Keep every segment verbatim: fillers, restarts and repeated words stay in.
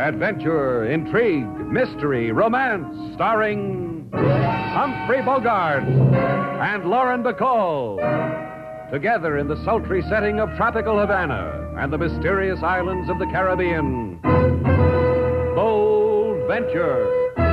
Adventure, intrigue, mystery, romance, starring Humphrey Bogart and Lauren Bacall. Together in the sultry setting of tropical Havana and the mysterious islands of the Caribbean. Bold Venture.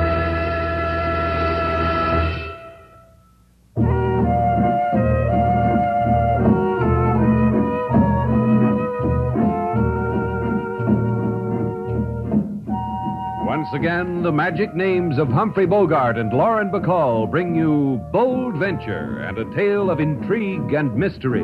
Once again, the magic names of Humphrey Bogart and Lauren Bacall bring you Bold Venture and a tale of intrigue and mystery.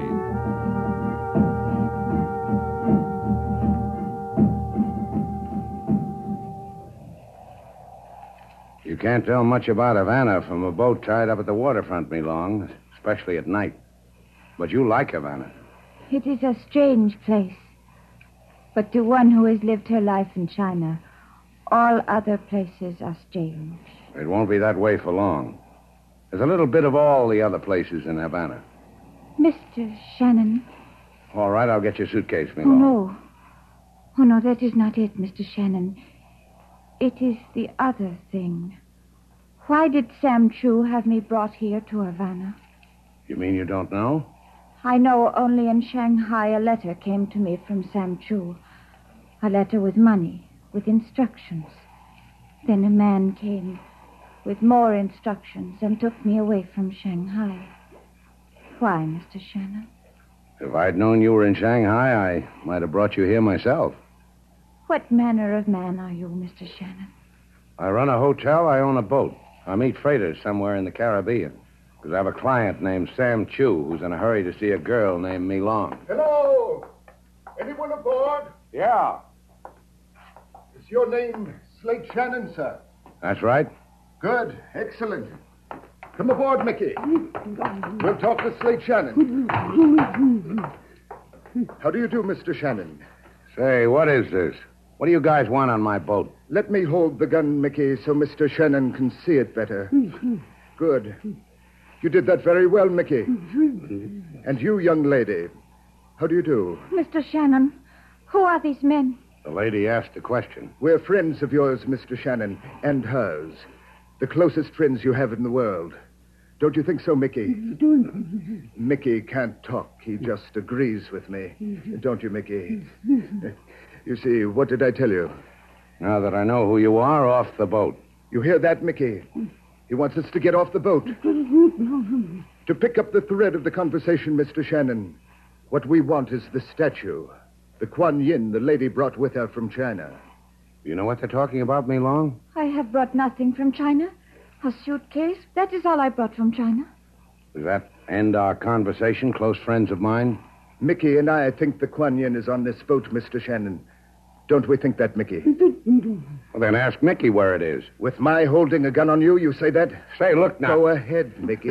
You can't tell much about Havana from a boat tied up at the waterfront, me long, especially at night. But you like Havana. It is a strange place. But to one who has lived her life in China, all other places are strange. It won't be that way for long. There's a little bit of all the other places in Havana. Mister Shannon. All right, I'll get your suitcase, me Oh, long. no. Oh, no, that is not it, Mister Shannon. It is the other thing. Why did Sam Chu have me brought here to Havana? You mean you don't know? I know only in Shanghai a letter came to me from Sam Chu. A letter with money, with instructions. Then a man came with more instructions and took me away from Shanghai. Why, Mister Shannon? If I'd known you were in Shanghai, I might have brought you here myself. What manner of man are you, Mister Shannon? I run a hotel, I own a boat. I meet freighters somewhere in the Caribbean. Because I have a client named Sam Chu who's in a hurry to see a girl named Me Long. Hello! Anyone aboard? Yeah. Is your name Slate Shannon, sir? That's right. Good. Excellent. Come aboard, Mickey. We'll talk to Slate Shannon. How do you do, Mister Shannon? Say, what is this? What do you guys want on my boat? Let me hold the gun, Mickey, so Mister Shannon can see it better. Good. You did that very well, Mickey. And you, young lady, how do you do? Mister Shannon, who are these men? The lady asked a question. We're friends of yours, Mister Shannon, and hers. The closest friends you have in the world. Don't you think so, Mickey? Mickey can't talk. He just agrees with me. Don't you, Mickey? You see, what did I tell you? Now that I know who you are, off the boat. You hear that, Mickey? He wants us to get off the boat. To pick up the thread of the conversation, Mister Shannon, what we want is the statue. The Kuan Yin the lady brought with her from China. You know what they're talking about, Me Long? I have brought nothing from China. A suitcase. That is all I brought from China. Does that end our conversation, close friends of mine? Mickey and I think the Kuan Yin is on this boat, Mister Shannon. Don't we think that, Mickey? Well, then ask Mickey where it is. With my holding a gun on you, you say that? Say, look now. Go ahead, Mickey.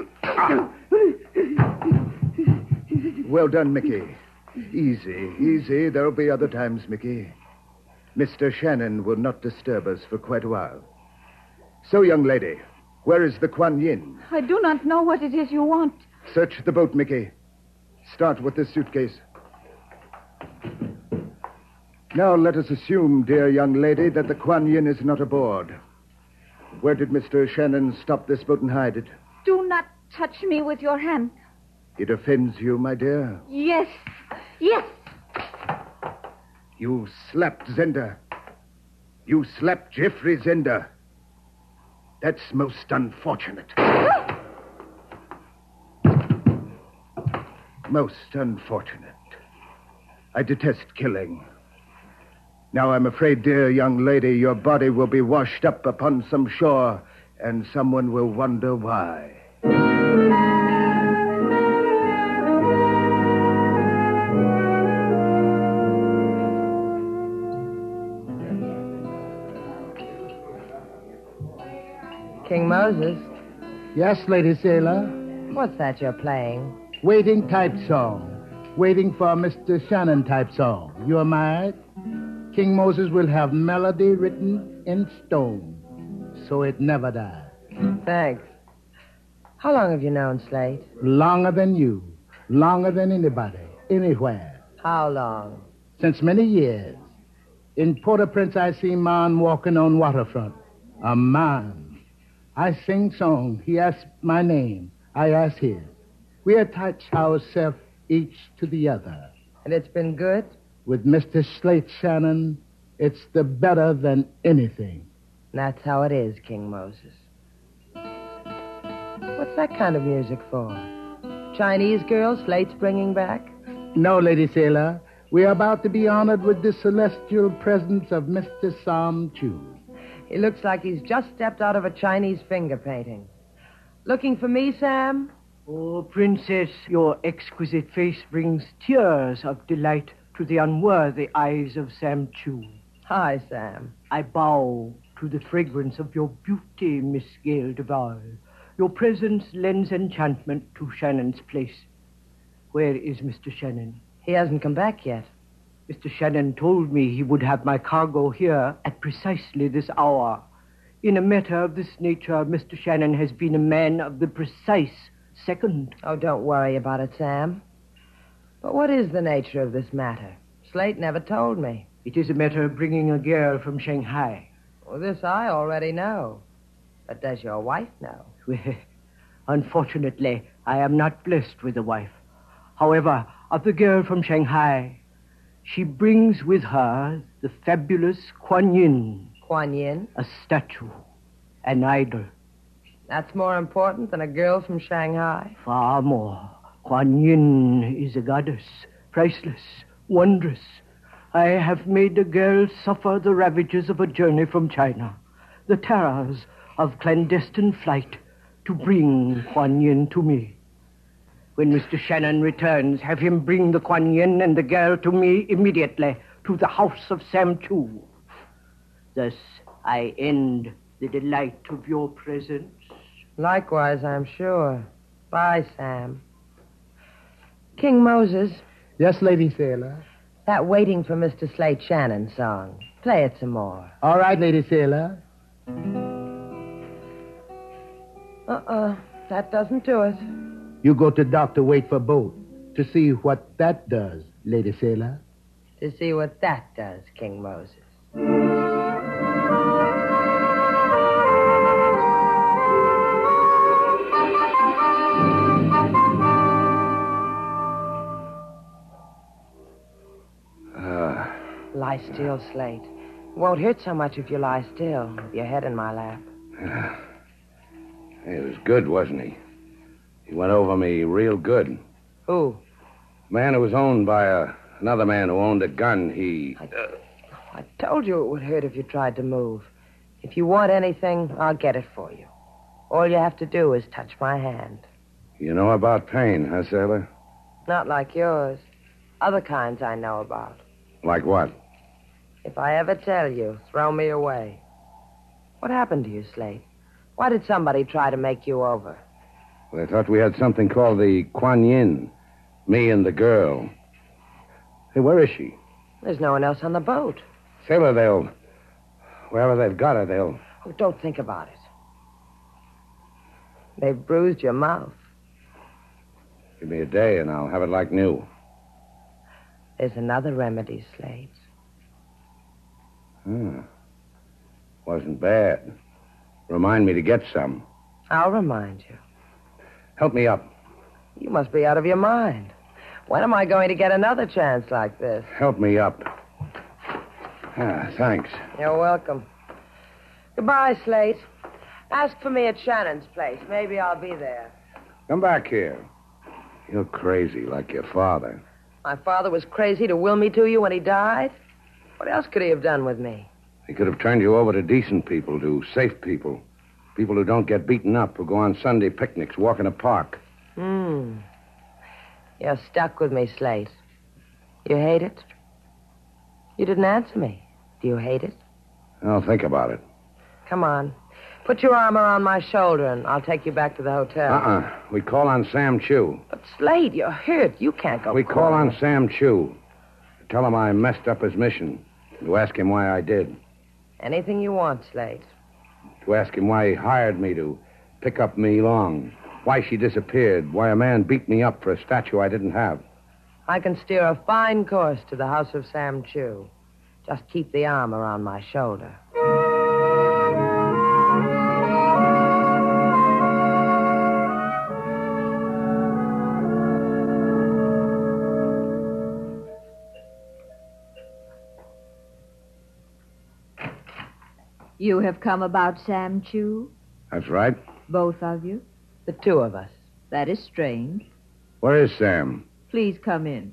Well done, Mickey. Easy, easy. There'll be other times, Mickey. Mister Shannon will not disturb us for quite a while. So, young lady, where is the Kuan Yin? I do not know what it is you want. Search the boat, Mickey. Start with this suitcase. Now, let us assume, dear young lady, that the Kuan Yin is not aboard. Where did Mister Shannon stop this boat and hide it? Do not touch me with your hand. It offends you, my dear. Yes. Yes. You slapped Zender. You slapped Jeffrey Zender. That's most unfortunate. Most unfortunate. I detest killing. Now, I'm afraid, dear young lady, your body will be washed up upon some shore, and someone will wonder why. King Moses, Yes, Lady Sailor. what's that you're playing? Waiting type song. Waiting for Mister Shannon type song. You're mad? King Moses will have melody written in stone, so it never dies. Thanks. How long have you known Slate? Longer than you. Longer than anybody. Anywhere. How long? Since many years. In Port-au-Prince, I see man walking on waterfront. A man. I sing song. He asks my name. I ask his. We attach ourselves each to the other. And it's been good? With Mister Slate Shannon, it's the better than anything. That's how it is, King Moses. What's that kind of music for? Chinese girl Slate's bringing back? No, Lady Sailor. We are about to be honored with the celestial presence of Mister Sam Chu. He looks like he's just stepped out of a Chinese finger painting. Looking for me, Sam? Oh, Princess, your exquisite face brings tears of delight to the unworthy eyes of Sam Chu. Hi, Sam. I bow to the fragrance of your beauty, Miss Gail Duval. Your presence lends enchantment to Shannon's place. Where is Mister Shannon? He hasn't come back yet. Mister Shannon told me he would have my cargo here at precisely this hour. In a matter of this nature, Mister Shannon has been a man of the precise second. Oh, don't worry about it, Sam. But what is the nature of this matter? Slate never told me. It is a matter of bringing a girl from Shanghai. Well, this I already know. But does your wife know? Well, unfortunately, I am not blessed with a wife. However, of the girl from Shanghai, she brings with her the fabulous Kuan Yin. Kuan Yin? A statue, an idol. That's more important than a girl from Shanghai? Far more. Kuan Yin is a goddess, priceless, wondrous. I have made the girl suffer the ravages of a journey from China, the terrors of clandestine flight to bring Kuan Yin to me. When Mister Shannon returns, have him bring the Kuan Yin and the girl to me immediately, to the house of Sam Chu. Thus, I end the delight of your presence. Likewise, I'm sure. Bye, Sam. King Moses. Yes, Lady Sailor. That Waiting for Mister Slate Shannon song. Play it some more. All right, Lady Sailor. Uh-uh. That doesn't do it. You go to dock to wait for boat to see what that does, Lady Sailor. To see what that does, King Moses. Uh, lie still, Slate. It won't hurt so much if you lie still, with your head in my lap. uh, he was good, wasn't he? He went over me real good. Who? Man who was owned by a, another man who owned a gun, he... I, I told you it would hurt if you tried to move. If you want anything, I'll get it for you. All you have to do is touch my hand. You know about pain, huh, Sailor? Not like yours. Other kinds I know about. Like what? If I ever tell you, throw me away. What happened to you, Slate? Why did somebody try to make you over? Well, they thought we had something called the Kuan Yin. Me and the girl. Hey, where is she? There's no one else on the boat. Sailor, they'll... Wherever they've got her, they'll... Oh, don't think about it. They've bruised your mouth. Give me a day and I'll have it like new. There's another remedy, Slate. Hmm. Wasn't bad. Remind me to get some. I'll remind you. Help me up. You must be out of your mind. When am I going to get another chance like this? Help me up. Ah, thanks. You're welcome. Goodbye, Slate. Ask for me at Shannon's place. Maybe I'll be there. Come back here. You're crazy like your father. My father was crazy to will me to you when he died. What else could he have done with me? He could have turned you over to decent people, to safe people. People who don't get beaten up, who go on Sunday picnics, walk in a park. Hmm. You're stuck with me, Slate. You hate it? You didn't answer me. Do you hate it? I'll think about it. Come on. Put your arm around my shoulder and I'll take you back to the hotel. Uh-uh. We call on Sam Chu. But, Slate, you're hurt. You can't go We call call on Sam Chu. Tell him I messed up his mission. To ask him why I did. Anything you want, Slate. To ask him why he hired me to pick up Me Long. Why she disappeared. Why a man beat me up for a statue I didn't have. I can steer a fine course to the house of Sam Chu. Just keep the arm around my shoulder. You have come about Sam Chu? That's right. Both of you? The two of us. That is strange. Where is Sam? Please come in.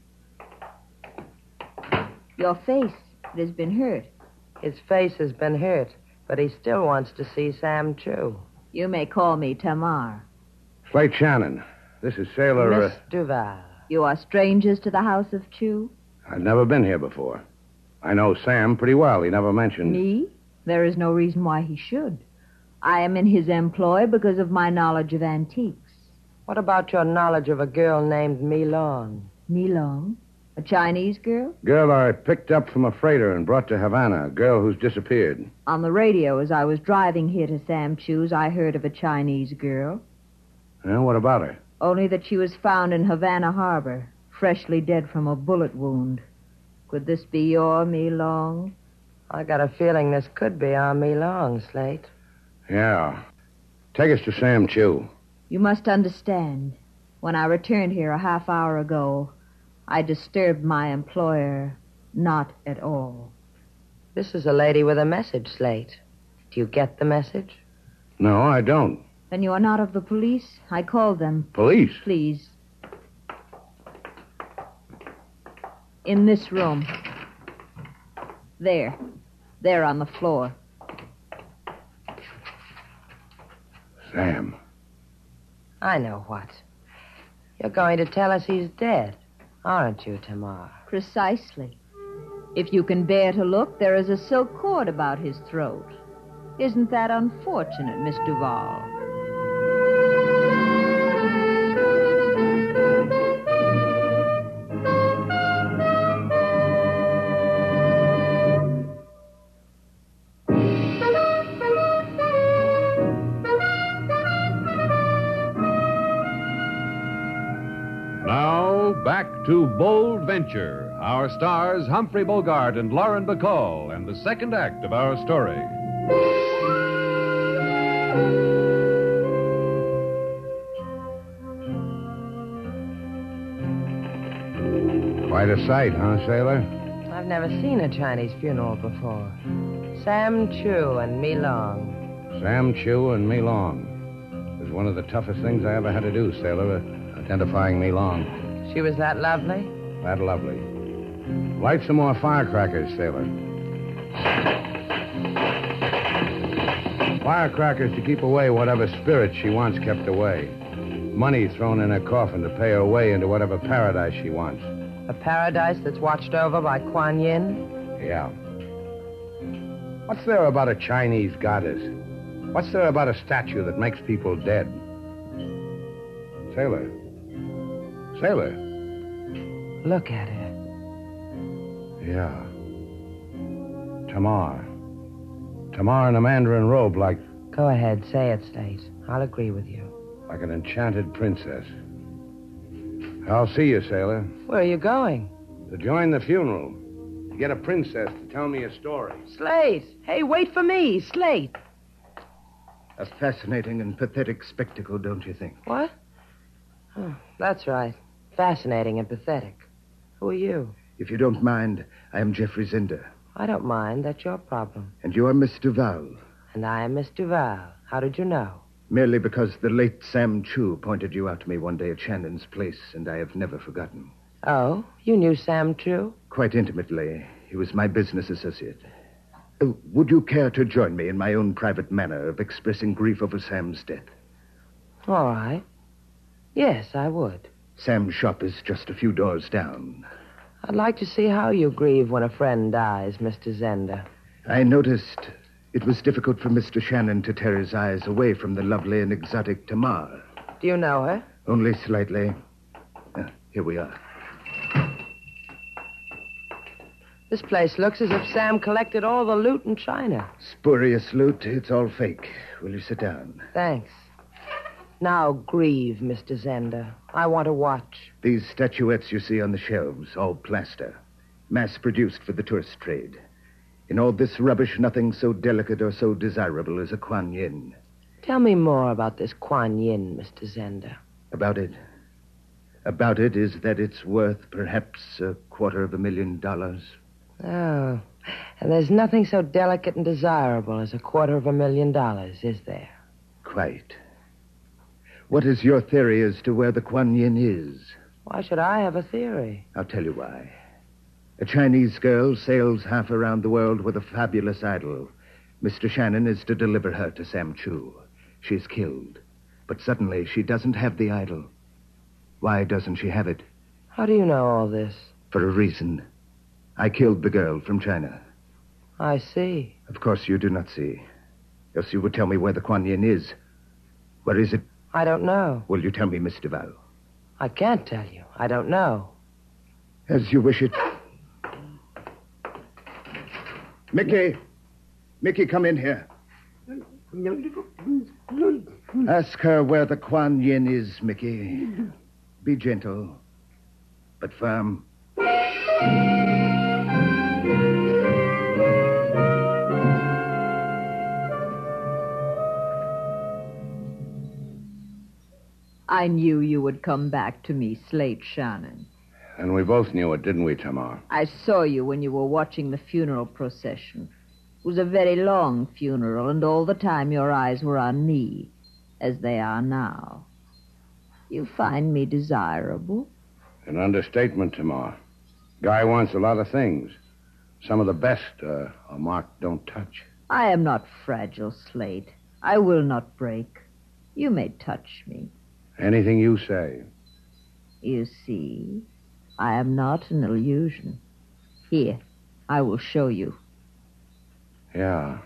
Your face, it has been hurt. His face has been hurt, but he still wants to see Sam Chu. You may call me Tamar. Slate Shannon. This is Sailor... Miss Uh... Duval. You are strangers to the house of Chu? I've never been here before. I know Sam pretty well. He never mentioned... Me? There is no reason why he should. I am in his employ because of my knowledge of antiques. What about your knowledge of a girl named Mi Long? Mi Long? A Chinese girl? Girl I picked up from a freighter and brought to Havana. A girl who's disappeared. On the radio, as I was driving here to Sam Chu's, I heard of a Chinese girl. Yeah, what about her? Only that she was found in Havana Harbor, freshly dead from a bullet wound. Could this be your Mi Long? I got a feeling this could be our Mi Long, Slate. Yeah. Take us to Sam Chu. You must understand. When I returned here a half hour ago, I disturbed my employer not at all. This is a lady with a message, Slate. Do you get the message? No, I don't. Then you are not of the police? I called them. Police? Please. In this room. There. There on the floor. Sam. I know what. You're going to tell us he's dead, aren't you, Tamar? Precisely. If you can bear to look, there is a silk cord about his throat. Isn't that unfortunate, Miss Duval? Back to Bold Venture. Our stars, Humphrey Bogart and Lauren Bacall, and the second act of our story. Quite a sight, huh, Sailor? I've never seen a Chinese funeral before. Sam Chu and Mi Long. Sam Chu and Mi Long. It was one of the toughest things I ever had to do, Sailor, uh, identifying Mi Long. She was that lovely? That lovely. Light some more firecrackers, Sailor. Firecrackers to keep away whatever spirit she wants kept away. Money thrown in her coffin to pay her way into whatever paradise she wants. A paradise that's watched over by Kuan Yin? Yeah. What's there about a Chinese goddess? What's there about a statue that makes people dead? Sailor. Sailor. Look at her. Yeah. Tamar. Tamar in a mandarin robe like... Go ahead, say it, Slate. I'll agree with you. Like an enchanted princess. I'll see you, Sailor. Where are you going? To join the funeral. To get a princess to tell me a story. Slate! Hey, wait for me, Slate! A fascinating and pathetic spectacle, don't you think? What? Oh, that's right. Fascinating and pathetic. Who are you? If you don't mind, I am Geoffrey Zender. I don't mind. That's your problem. And you are Miss Duval. And I am Miss Duval. How did you know? Merely because the late Sam Chu pointed you out to me one day at Shannon's place, and I have never forgotten. Oh, you knew Sam Chu? Quite intimately. He was my business associate. Oh, would you care to join me in my own private manner of expressing grief over Sam's death? All right. Yes, I would. Sam's shop is just a few doors down. I'd like to see how you grieve when a friend dies, Mister Zender. I noticed it was difficult for Mister Shannon to tear his eyes away from the lovely and exotic Tamar. Do you know her? Only slightly. Ah, here we are. This place looks as if Sam collected all the loot in China. Spurious loot. It's all fake. Will you sit down? Thanks. Now grieve, Mister Zender. I want to watch. These statuettes you see on the shelves, all plaster. mass-produced for the tourist trade. In all this rubbish, nothing so delicate or so desirable as a Kuan Yin. Tell me more about this Kuan Yin, Mister Zender. About it? About it is that it's worth perhaps a quarter of a million dollars. Oh, and there's nothing so delicate and desirable as a quarter of a million dollars, is there? Quite. What is your theory as to where the Kuan Yin is? Why should I have a theory? I'll tell you why. A Chinese girl sails half around the world with a fabulous idol. Mister Shannon is to deliver her to Sam Chu. She's killed. But suddenly she doesn't have the idol. Why doesn't she have it? How do you know all this? For a reason. I killed the girl from China. I see. Of course you do not see. Else you would tell me where the Kuan Yin is. Where is it? I don't know. Will you tell me, Miss Duval? I can't tell you. I don't know. As you wish it. Mickey! Mickey, come in here. Ask her where the Kuan Yin is, Mickey. Be gentle, but firm. I knew you would come back to me, Slate Shannon. And we both knew it, didn't we, Tamar? I saw you when you were watching the funeral procession. It was a very long funeral, and all the time your eyes were on me, as they are now. You find me desirable? An understatement, Tamar. Guy wants a lot of things. Some of the best uh, are marked don't touch. I am not fragile, Slate. I will not break. You may touch me. Anything you say. You see, I am not an illusion. Here, I will show you. Yeah.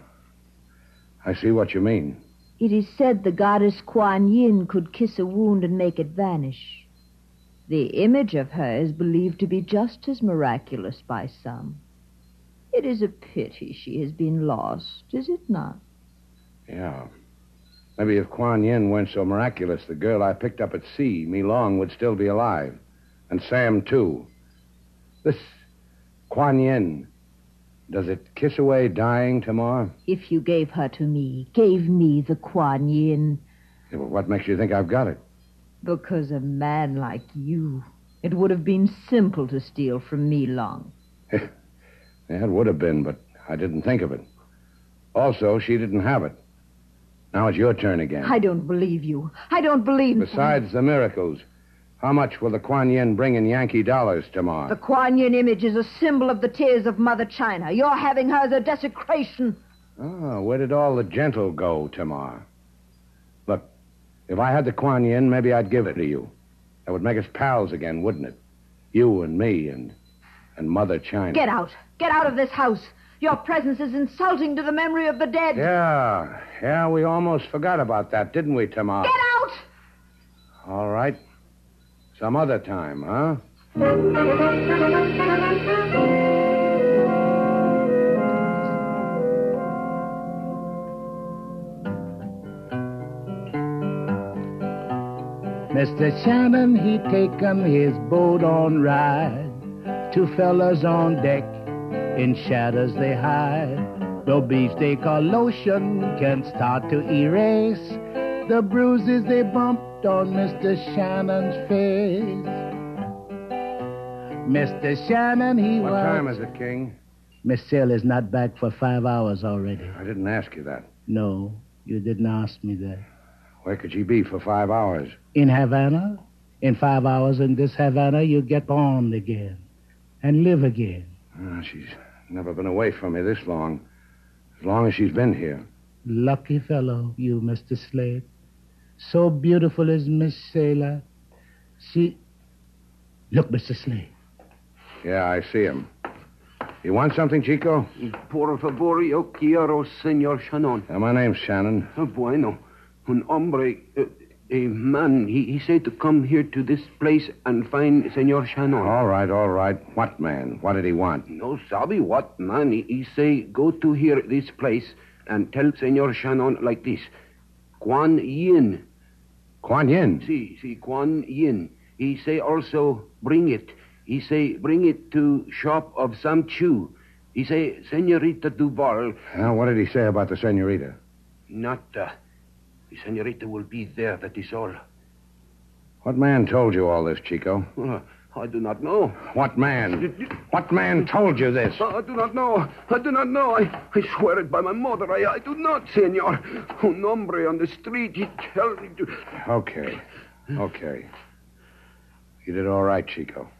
I see what you mean. It is said the goddess Kuan Yin could kiss a wound and make it vanish. The image of her is believed to be just as miraculous by some. It is a pity she has been lost, is it not? Yeah. Maybe if Kuan Yin weren't so miraculous, the girl I picked up at sea, Mi Long, would still be alive. And Sam, too. This Kuan Yin, does it kiss away dying, Tamar? If you gave her to me, gave me the Kuan Yin. Yeah, well, what makes you think I've got it? Because a man like you, it would have been simple to steal from Mi Long. Yeah, it would have been, but I didn't think of it. Also, she didn't have it. Now it's your turn again. I don't believe you. I don't believe... Besides the miracles, how much will the Kuan Yin bring in Yankee dollars, Tamar? The Kuan Yin image is a symbol of the tears of Mother China. Your having her is a desecration. Oh, where did all the gentle go, Tamar? Look, if I had the Kuan Yin, maybe I'd give it to you. That would make us pals again, wouldn't it? You and me and and Mother China. Get out. Get out of this house. Your presence is insulting to the memory of the dead. Yeah, yeah, we almost forgot about that, didn't we, Tamar? Get out! All right. Some other time, huh? Mister Shannon, he taken his boat on ride. Two fellas on deck, in shadows they hide. The beefsteak or lotion can start to erase the bruises they bumped on Mister Shannon's face. Mister Shannon, he What was... time is it, King? Miss Sale is not back for five hours already. I didn't ask you that. No, you didn't ask me that. Where could she be for five hours? In Havana? In five hours in this Havana, you get born again and live again. Oh, she's never been away from me this long. As long as she's been here. Lucky fellow, you, Mister Slade. So beautiful is Miss Sailor. She... Look, Mister Slade. Yeah, I see him. You want something, Chico? Por favor, yo quiero, Senor Shannon. Yeah, my name's Shannon. Oh, bueno. Un hombre, uh, a man, he, he said to come here to this place and find Senor Shannon. All right, all right. What man? What did he want? No sabe what man. He, he say go to here, this place, and tell Senor Shannon like this. Kuan Yin. Kuan Yin? Si, si, Kuan Yin. He say also bring it. He say, bring it to shop of Sam Chu. He say, Senorita Duval. Now, what did he say about the senorita? Not, uh, the senorita will be there, that is all. What man told you all this, Chico? Uh, I do not know. What man? What man told you this? I do not know. I do not know. I, I swear it by my mother. I, I do not, senor. Un hombre on the street, he tell me to... Okay. Okay. You did all right, Chico.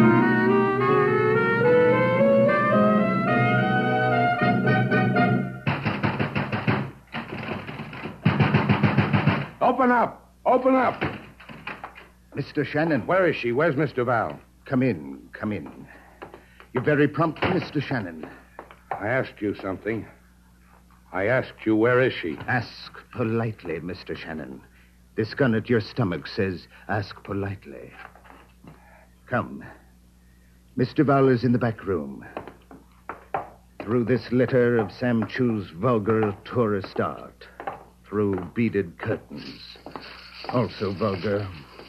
Open up! Open up! Mister Shannon. Where is she? Where's Miss Duval? Come in, come in. You're very prompt, Mister Shannon. I asked you something. I asked you, where is she? Ask politely, Mister Shannon. This gun at your stomach says, ask politely. Come. Miss Duval is in the back room. Through this litter of Sam Chu's vulgar tourist art. Through beaded curtains. Also vulgar.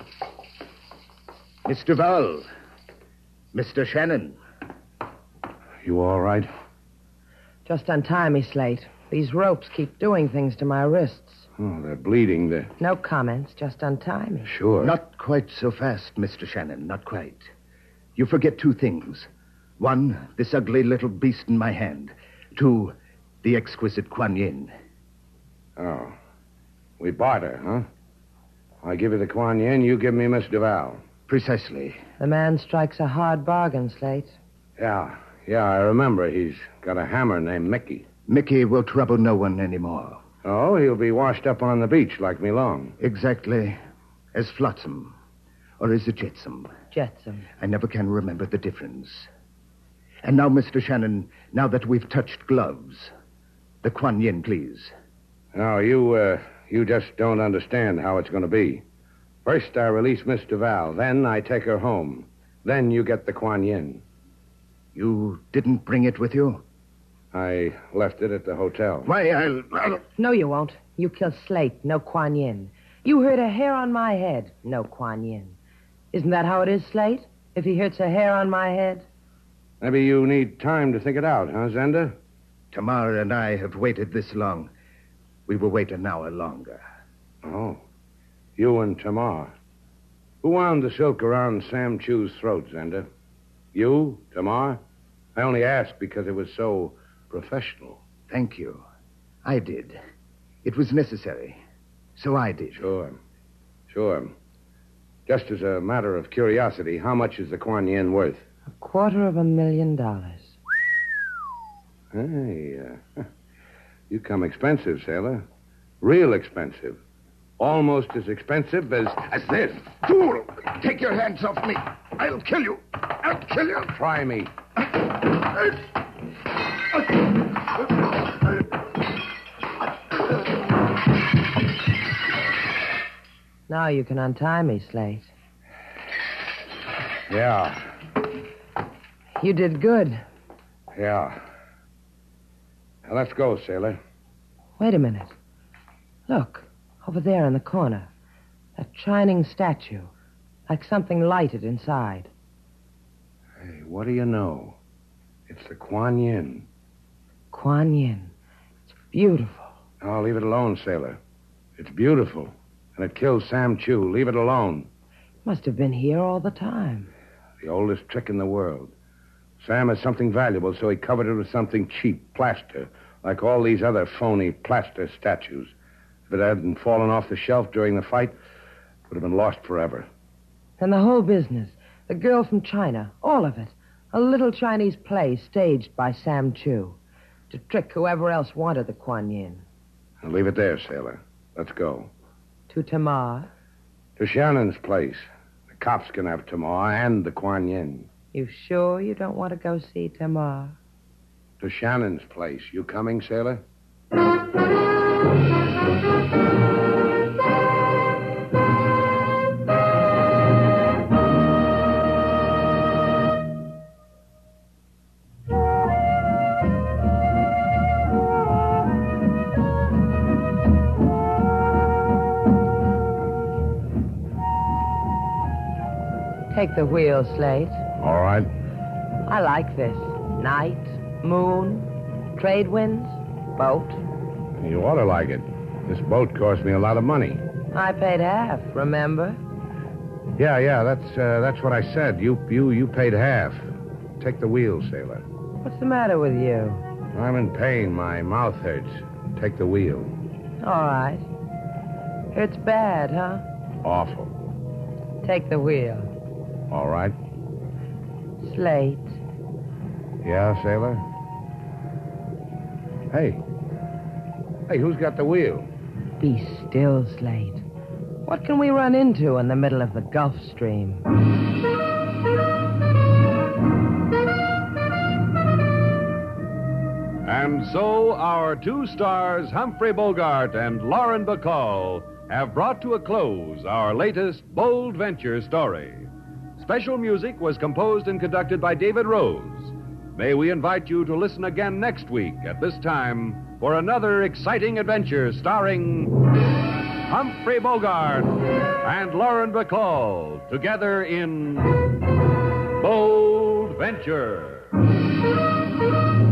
Miss Duval. Mister Shannon. You all right? Just untie me, Slate. These ropes keep doing things to my wrists. Oh, they're bleeding. They're... No comments. Just untie me. Sure. Not quite so fast, Mister Shannon. Not quite. You forget two things. One, this ugly little beast in my hand. Two, the exquisite Kuan Yin. Oh. We barter, huh? I give you the Kuan Yin, you give me Miss Duval. Precisely. The man strikes a hard bargain, Slate. Yeah, yeah, I remember. He's got a hammer named Mickey. Mickey will trouble no one anymore. Oh, he'll be washed up on the beach like me long. Exactly. As Flotsam. Or is it Jetsam? Jetsam. I never can remember the difference. And now, Mister Shannon, now that we've touched gloves, the Kuan Yin, please. No, you, uh, you just don't understand how it's going to be. First, I release Miss Duval. Then I take her home. Then you get the Kuan Yin. You didn't bring it with you? I left it at the hotel. Why, I'll... I'll... No, you won't. You kill Slate. No Kuan Yin. You hurt a hair on my head. No Kuan Yin. Isn't that how it is, Slate? If he hurts a hair on my head? Maybe you need time to think it out, huh, Zenda? Tamar and I have waited this long. We will wait an hour longer. Oh. You and Tamar. Who wound the silk around Sam Chu's throat, Zenda? You, Tamar? I only asked because it was so professional. Thank you. I did. It was necessary. So I did. Sure. Sure. Just as a matter of curiosity, how much is the Kuan Yin worth? A quarter of a million dollars. Hey, uh, you come expensive, sailor. Real expensive. Almost as expensive as... As this. Fool! Take your hands off me. I'll kill you. I'll kill you. Try me. Now you can untie me, Slate. Yeah. You did good. Yeah. Now, let's go, sailor. Wait a minute. Look, over there in the corner. That shining statue. Like something lighted inside. Hey, what do you know? It's the Kuan Yin. Kuan Yin. It's beautiful. Oh, leave it alone, sailor. It's beautiful. And it killed Sam Chu. Leave it alone. Must have been here all the time. The oldest trick in the world. Sam has something valuable, so he covered it with something cheap, plaster, like all these other phony plaster statues. If it hadn't fallen off the shelf during the fight, it would have been lost forever. And the whole business, the girl from China, all of it. A little Chinese play staged by Sam Chu to trick whoever else wanted the Kuan Yin. Now leave it there, sailor. Let's go. To Tamar? To Shannon's place. The cops can have Tamar and the Kuan Yin. You sure you don't want to go see Tamar? To Shannon's place. You coming, sailor? Take the wheel, Slate. All right. I like this. Night, moon, trade winds, boat. You ought to like it. This boat cost me a lot of money. I paid half, remember? Yeah, yeah, that's uh, that's what I said. You you you paid half. Take the wheel, sailor. What's the matter with you? I'm in pain. My mouth hurts. Take the wheel. All right. Hurts bad, huh? Awful. Take the wheel. All right. Slate. Yeah, sailor? Hey. Hey, who's got the wheel? Be still, Slate. What can we run into in the middle of the Gulf Stream? And so our two stars, Humphrey Bogart and Lauren Bacall, have brought to a close our latest bold venture story. Special music was composed and conducted by David Rose. May we invite you to listen again next week at this time for another exciting adventure starring Humphrey Bogart and Lauren Bacall together in Bold Venture.